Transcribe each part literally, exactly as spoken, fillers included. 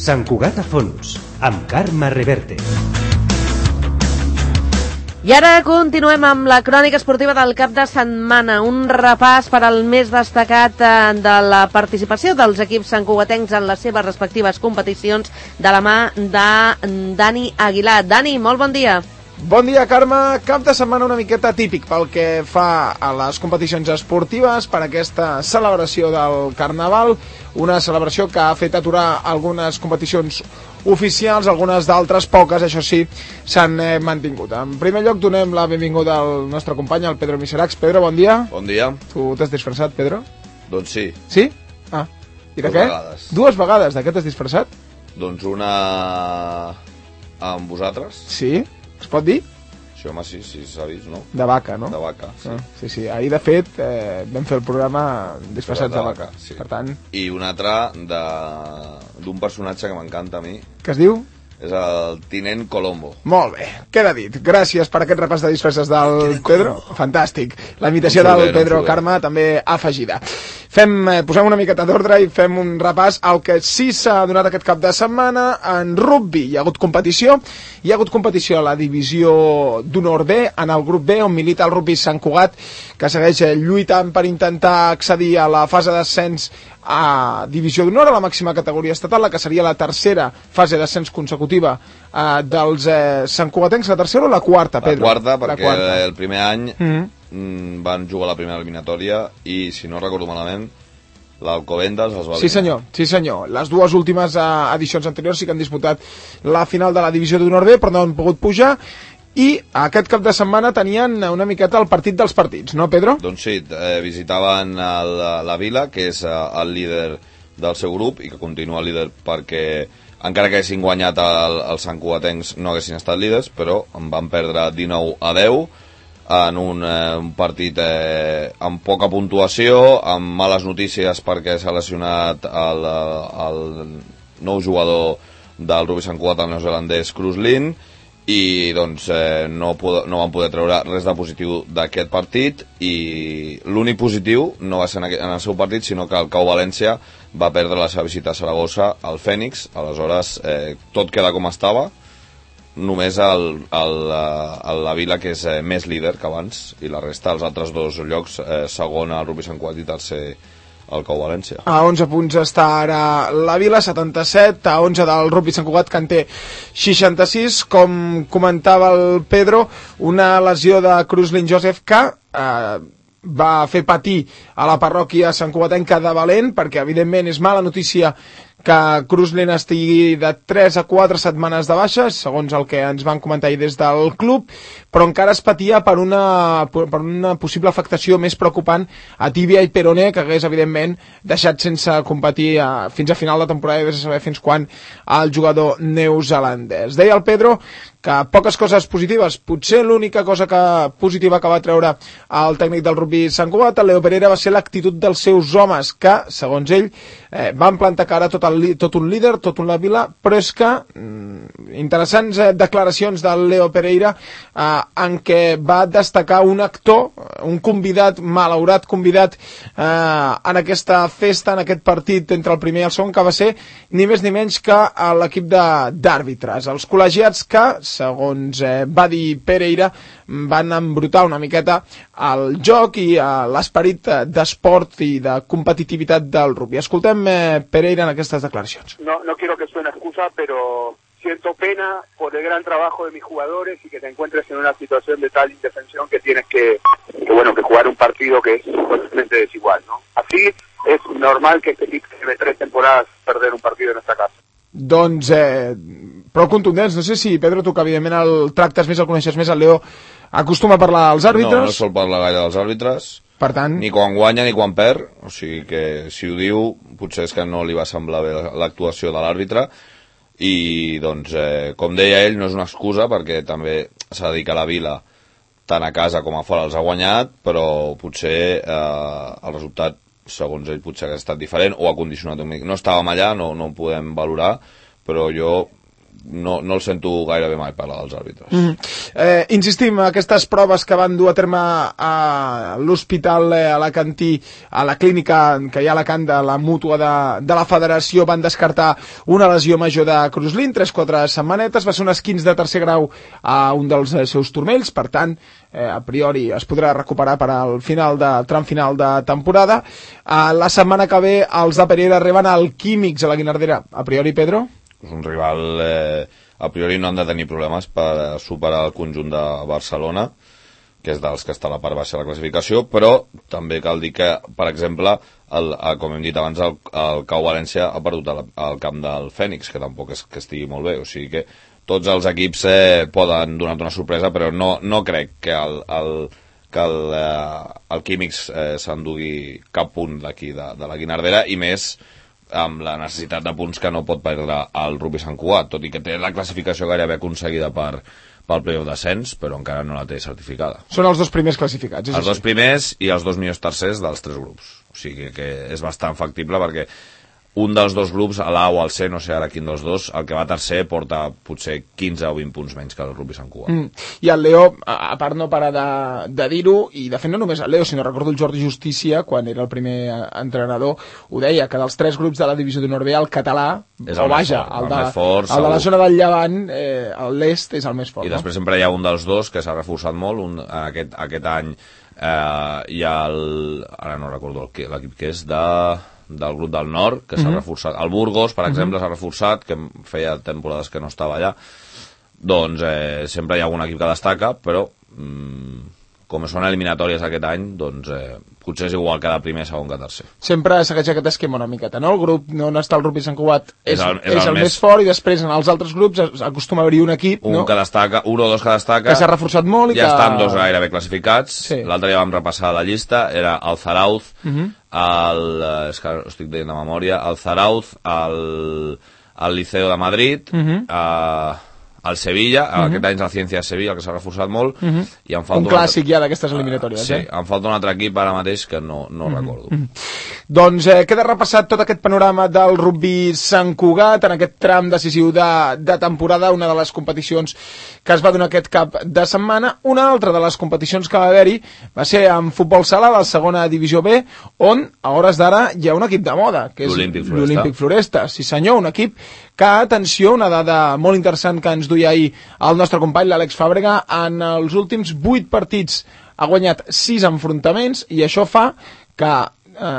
Sant Cugat a fons, amb Carme Reverte. I ara continuem amb la crònica esportiva del cap de setmana, un repàs per al més destacat de la participació dels equips santcugatencs en les seves respectives competicions de la mà de Dani Aguilar. Dani, molt bon dia. Bon dia, Carme. Cap de setmana una miqueta típic pel que fa a les competicions esportives per aquesta celebració del Carnaval, una celebració que ha fet aturar algunes competicions oficials, algunes d'altres, poques, això sí, s'han eh, mantingut. En primer lloc, donem la benvinguda al nostre company, el Pedro Miseracs. Pedro, bon dia. Bon dia. Tu t'has disfressat, Pedro? Doncs sí. Sí? Ah, i de Dues què? vegades. Dues vegades. De què t'has disfressat? Doncs una amb vosaltres. Sí? Es pot dir? Sí, home, sí, sí, s'ha vist, no? De vaca, no? De vaca, sí. Ah, sí, sí. Ahir, de fet, eh, vam fer el programa disfressats de, de vaca. Sí. Per tant... I una altra de d'un personatge que m'encanta a mi. Què es diu? És el Tinent Colombo. Molt bé, queda dit. Gràcies per aquest repàs de disfresses del Pedro. Fantàstic. La imitació Un del xuler, Pedro un xuler. Carme també afegida. Fem, eh, posem una miqueta d'ordre i fem un repàs al que sí s'ha donat aquest cap de setmana en rugby. Hi ha hagut competició. Hi ha hagut competició a la divisió d'honor B, en el grup B, on milita el rugby Sant Cugat, que segueix eh, lluitant per intentar accedir a la fase d'ascens a divisió d'honor, a la màxima categoria estatal, la que seria la tercera fase d'ascens consecutiva eh, dels eh, santcugatencs. La tercera o la quarta, Pedro? La quarta, perquè la quarta. el primer any Mm-hmm. mm, van jugar la primera eliminatòria i, si no recordo malament, l'Alcobendas els va Sí senyor, sí senyor. Les dues últimes eh, edicions anteriors sí que han disputat la final de la divisió d'honor B, però no han pogut pujar. I aquest cap de setmana tenien una miqueta el partit dels partits, no, Pedro? Doncs sí, eh, visitaven el, la Vila, que és eh, el líder del seu grup i que continua líder perquè, encara que haguessin guanyat el, els santcugatencs, no haguessin estat líders, però en van perdre dinou a deu en un, eh, un partit eh, amb poca puntuació, amb males notícies perquè s'ha lesionat el, el nou jugador del rugby Sant Cugat, el neozelandès Cruz Lynn, i doncs eh, no, pod no van poder treure res de positiu d'aquest partit, i l'únic positiu no va ser en, en el seu partit, sinó que el Cau València va perdre la seva visita a Saragossa al Fènix. Aleshores eh, tot queda com estava, només el, el, el, la Vila, que és eh, més líder que abans, i la resta, els altres dos llocs, eh, segon al rugby Sant Cugat i tercer el Cau València. A onze punts està ara la Vila, setanta-set, a onze del rugby Sant Cugat, que en té seixanta-sis. Com comentava el Pedro, una lesió de Cruzlin Joseph que eh, va fer patir a la parròquia santcugatenca de Valent, perquè evidentment és mala notícia que Cruzlin estigui de tres a quatre setmanes de baixa, segons el que ens van comentar ahir des del club, però encara es patia per una, per una possible afectació més preocupant a tíbia i peroné, que hagués evidentment deixat sense competir a, fins a final de temporada, i vés a saber fins quan, el jugador neozelandès. Deia el Pedro que poques coses positives, potser l'única cosa que, positiva que va treure el tècnic del rugby Sant Cugat, el Leo Pereira, va ser l'actitud dels seus homes, que, segons ell, eh, van plantar cara tot, el, tot un líder, tot un la Vila, però és que mm, interessants eh, declaracions del Leo Pereira eh, en què va destacar un actor, un convidat, malaurat convidat eh, en aquesta festa, en aquest partit entre el primer i el segon, que va ser ni més ni menys que l'equip d'àrbitres, els col·legiats que, segons eh, va dir Pereira, van embrutar una miqueta el joc i eh, l'esperit d'esport i de competitivitat del rugby. Escoltem eh, Pereira en aquestes declaracions. No, no quiero que suene excusa, pero siento pena por el gran trabajo de mis jugadores y que te encuentres en una situación de tal indefensión que tienes que, que bueno, que jugar un partido que es totalmente desigual, ¿no? Así es normal que este equipo lleve tres temporadas perder un partido en esta casa. Doncs, eh, prou contundents. No sé si, Pedro, tu que evidentment el tractes més, el coneixes més, el Leo acostuma a parlar als àrbitres. No, no sol parlar gaire dels àrbitres. Per tant... Ni quan guanya ni quan perd, o sigui que si ho diu potser és que no li va semblar bé l'actuació de l'àrbitre, i doncs, eh, com deia ell, no és una excusa perquè també s'ha de dir que la Vila tant a casa com a fora els ha guanyat, però potser eh, el resultat, segons ell, potser ha estat diferent o ha condicionat un mica. No estàvem allà, no, no ho podem valorar, però jo no, no el sento gairebé mai parlar dels àrbitres. Mm -hmm. eh, insistim, aquestes proves que van dur a terme a l'hospital eh, alacantí, a la clínica que hi ha a Alacant de la mútua de, de la federació, van descartar una lesió major de Kruslin, tres quatre setmanetes, va ser un esquinç de tercer grau a un dels eh, seus turmells, per tant, eh, a priori es podrà recuperar per al final de, tram final de temporada. Eh, la setmana que ve els de Pereira reben el Químics a la Guinardera. A priori, Pedro? És un rival, eh, a priori no han de tenir problemes per superar el conjunt de Barcelona, que és dels que està a la part baixa de la classificació, però també cal dir que, per exemple, el, com hem dit abans, el, el Cau València ha perdut al, al camp del Fènix, que tampoc és que estigui molt bé, o sigui que tots els equips eh, poden donar una sorpresa, però no, no crec que el, el, que el, eh, el Químics eh, s'endugui cap punt d'aquí de, de la Guinardera, i més amb la necessitat de punts que no pot perdre el Rugby Sant Cugat, tot i que té la classificació gairebé aconseguida per, pel playoff d'ascens, però encara no la té certificada. Són els dos primers classificats, és Els així? dos primers i els dos millors tercers dels tres grups. O sigui que és bastant factible, perquè un dels dos grups, a l'A o al C, no sé ara quin dels dos, el que va tercer porta potser quinze o vint punts menys que el Rugby Sant Cugat. Mm. I el Leo, a part no para de, de dir-ho, i de fet no només el Leo, sinó recordo el Jordi Justícia, quan era el primer entrenador, ho deia, que dels tres grups de la divisió d'honor B, el català, és o el vaja, fort, el, el de, més fort, el de la zona del Llevant, eh, l'est és el més fort. I no? després sempre hi ha un dels dos que s'ha reforçat molt, un, aquest, aquest any eh, hi ha el, ara no recordo l'equip que és, de... del grup del nord, que s'ha mm -hmm. reforçat. El Burgos, per exemple, mm -hmm. s'ha reforçat, que feia temporades que no estava allà. Doncs eh, sempre hi ha algun equip que destaca, però mm, com són eliminatòries aquest any, doncs eh, potser és igual cada primer, segon que tercer. Sempre segueix aquest esquema una miqueta, no? El grup on està el Rugby Sant Cugat és, és, el, és, és el, el més... més fort, i després en els altres grups acostuma a haver-hi un equip, un no? que destaca, un o dos que destaca, que s'ha reforçat molt i ja que... estan dos gairebé classificats. Sí. L'altre ja vam repassar la llista, era el Zarauz, uh Mhm. -huh. el, és que ho estic dient de memòria, el Zarauz, el, el Liceo de Madrid, uh Mhm. -huh. eh, el Sevilla, uh -huh. aquest any és el Ciència de Sevilla, que s'ha reforçat molt, uh -huh. i em falta un clàssic altre... ja d'aquestes eliminatòries. Uh, sí, eh? em falta un altre equip ara mateix que no, no uh -huh. recordo. Uh -huh. Doncs eh, queda repassat tot aquest panorama del Rugby Sant Cugat en aquest tram decisiu de, de temporada, una de les competicions que es va donar aquest cap de setmana. Una altra de les competicions que va haver-hi va ser en futbol sala, la segona divisió B, on a hores d'ara hi ha un equip de moda, que és l'Olímpic Floresta. Sí senyor, un equip que, atenció, una dada molt interessant que ens duia ahir el nostre company, l'Àlex Fàbrega, en els últims vuit partits ha guanyat sis enfrontaments, i això fa que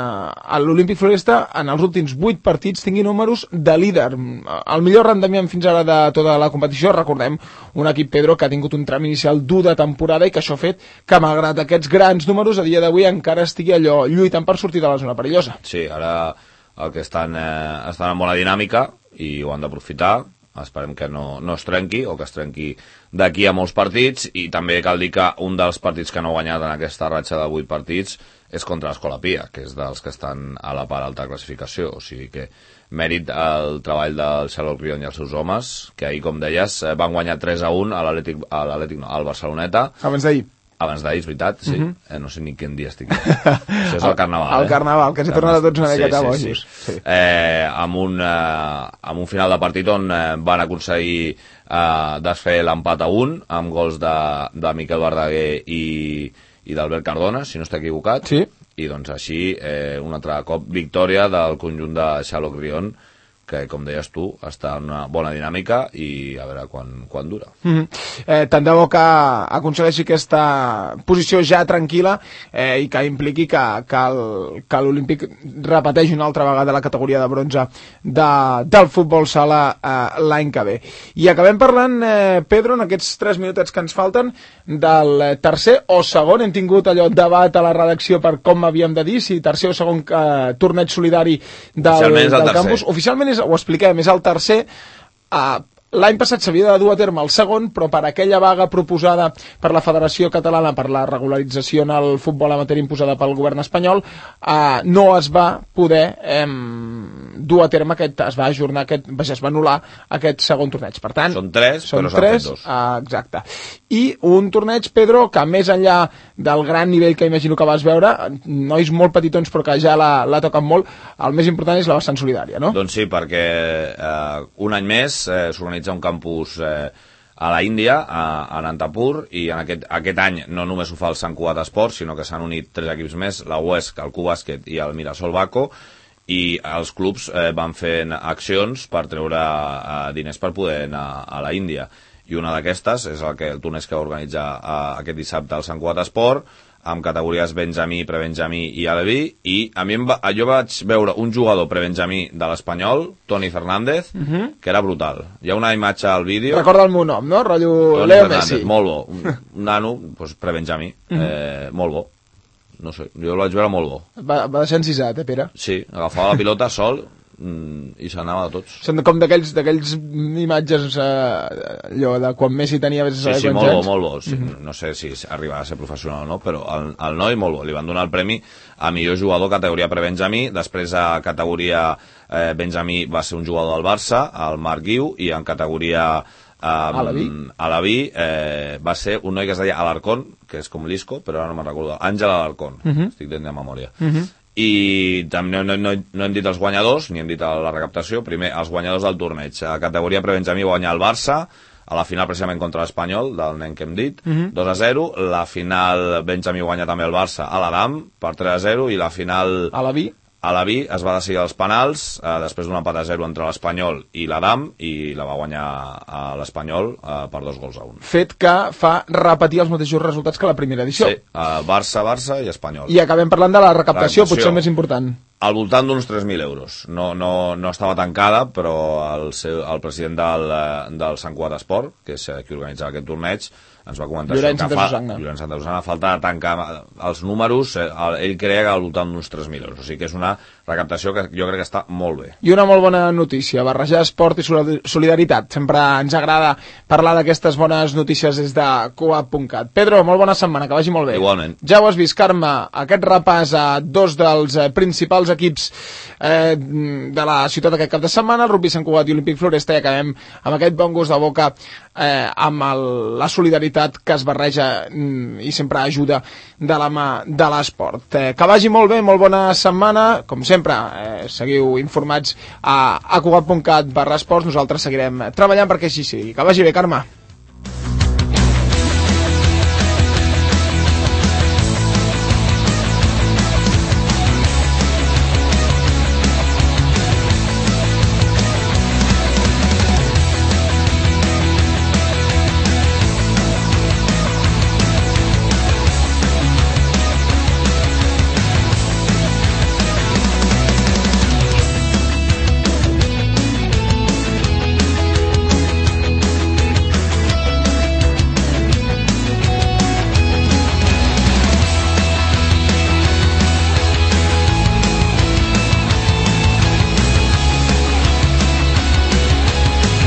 eh, l'Olímpic Floresta en els últims vuit partits tingui números de líder. El millor rendiment fins ara de tota la competició, recordem, un equip, Pedro, que ha tingut un tram inicial dur de temporada i que això ha fet que, malgrat aquests grans números, a dia d'avui encara estigui allò lluitant per sortir de la zona perillosa. Sí, ara el que estan, eh, estan en bona dinàmica i ho han d'aprofitar. Esperem que no, no es trenqui, o que es trenqui d'aquí a molts partits, i també cal dir que un dels partits que no ha guanyat en aquesta ratxa de vuit partits és contra l'Escola Pia, que és dels que estan a la part alta classificació, o sigui que mèrit el treball del Xaloc Rion i els seus homes, que ahir, com deies, van guanyar tres a un a l'Atlètic, a l'Atlètic no, al Barceloneta. Abans d'ahir. Abans d'ahir, és veritat, sí. Uh -huh. eh, no sé ni quin dia estic. Això és el Carnaval, el eh? Carnaval, que s'ha tornat a tots una miqueta sí, bojos. sí, sí. Sí. Eh, amb, un, eh, amb un final de partit on eh, van aconseguir eh, desfer l'empat a un, amb gols de, de Miquel Verdaguer i, i d'Albert Cardona, si no estic equivocat. Sí. I doncs així, eh, un altre cop, victòria del conjunt de Xaloc Rion, que, com deies tu, està en una bona dinàmica i a veure quan, quan dura. Mm-hmm. eh, tant de bo que aconsegueixi aquesta posició ja tranquil·la eh, i que impliqui que, que l'Olímpic repeteixi una altra vegada la categoria de bronze de, del futbol sala eh, l'any que ve. I acabem parlant, eh, Pedro, en aquests tres minutets que ens falten, del tercer o segon. Hem tingut allò debat a la redacció per com havíem de dir, si tercer o segon eh, torneig solidari del, del campus. Oficialment és, ho expliquem, és el tercer. Uh, l'any passat s'havia de dur a terme el segon, però per aquella vaga proposada per la Federació Catalana per la regularització en el futbol amateur imposada pel govern espanyol, uh, no es va poder um, dur a terme aquest, es va ajornar aquest, vaja, es va anul·lar aquest segon torneig. Per tant, són tres, són però s'han tres, fet dos. Uh, exacte. I un torneig, Pedro, que més enllà del gran nivell que imagino que vas veure, nois molt petitons però que ja l'ha tocat molt, el més important és la vessant solidària, no? Doncs sí, perquè eh, un any més eh, s'organitza un campus eh, a la Índia, a, a Nantapur, i en aquest, aquest any no només ho fa el Sant Cugat Esport, sinó que s'han unit tres equips més, la U E S C, el Q-Bàsquet i el Mirasol Baco, i els clubs eh, van fent accions per treure eh, diners per poder anar a la Índia. I una d'aquestes és el, que, el torneig que va organitzar eh, aquest dissabte el Sant Cugat Esport, amb categories Benjamí, Prebenjamí i Aleví, i a mi em va, jo vaig veure un jugador Prebenjamí de l'Espanyol, Toni Fernández, uh -huh. que era brutal. Hi ha una imatge al vídeo... Recorda el meu nom, no? Rotllo Toni Leo Fernández, Messi. molt bo. Un, un nano, doncs Prebenjamí, uh -huh. eh, molt bo. No sé, jo el vaig veure molt bo. Va, va deixar encisat, eh, Pere? Sí, agafava la pilota sol i s'anava de tots. Són com d'aquells d'aquells imatges eh, allò de quan Messi tenia vés a sí, saber sí, quants molt anys. bo, molt bo. Sí, mm-hmm. No sé si arribarà a ser professional o no, però el, el noi molt bo. Li van donar el premi a millor jugador categoria pre-Benjamí, després a categoria eh, Benjamí va ser un jugador del Barça, el Marc Guiu, i en categoria Um, Aleví eh, va ser un noi que es deia Alarcón, que és com l'Isco, però ara no me'n recordo, Àngel Alarcón, uh -huh. estic dient de memòria. Uh -huh. I també no, no, no hem dit els guanyadors, ni hem dit la recaptació. Primer, els guanyadors del torneig. A categoria pre-Benjamí va guanyar el Barça, a la final precisament contra l'Espanyol, del nen que hem dit, uh -huh. dos a zero. La final Benjamí guanya també el Barça a l'Adam, per tres a zero, i la final... Aleví? A l'Aví es va decidir els penals, eh, després d'un empat a zero entre l'Espanyol i l'Adam, i la va guanyar a l'Espanyol eh, per dos gols a un. Fet que fa repetir els mateixos resultats que la primera edició. Sí, eh, Barça, Barça i Espanyol. I acabem parlant de la recaptació, recaptació. potser el més important. Al voltant d'uns tres mil euros. No, no, no estava tancada, però el, seu, el president del, del Sant Cugat Esport, que és qui organitzava aquest torneig, ens va comentar Llorenç això, que Santa fa, Susanna. Llorenç Santa Susanna, falta de tancar els números, eh, ell creia que al voltant d'uns tres mil euros, o sigui que és una recaptació que jo crec que està molt bé. I una molt bona notícia, barrejar esport i solidaritat. Sempre ens agrada parlar d'aquestes bones notícies des de coap punt cat. Pedro, molt bona setmana, que vagi molt bé. Igualment. Ja ho has vist, Carme, aquest repàs a dos dels eh, principals equips eh, de la ciutat aquest cap de setmana, el Rugby Sant Cugat i Olímpic Floresta, i acabem amb aquest bon gust de boca eh, amb el, la solidaritat que es barreja mm, i sempre ajuda de la mà de l'esport. Eh, que vagi molt bé, molt bona setmana, com sempre, eh, seguiu informats a, a coap punt cat barra esports, nosaltres seguirem treballant perquè així sigui. Que vagi bé, Carme.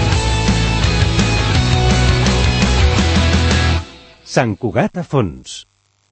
Sant Cugat a fons.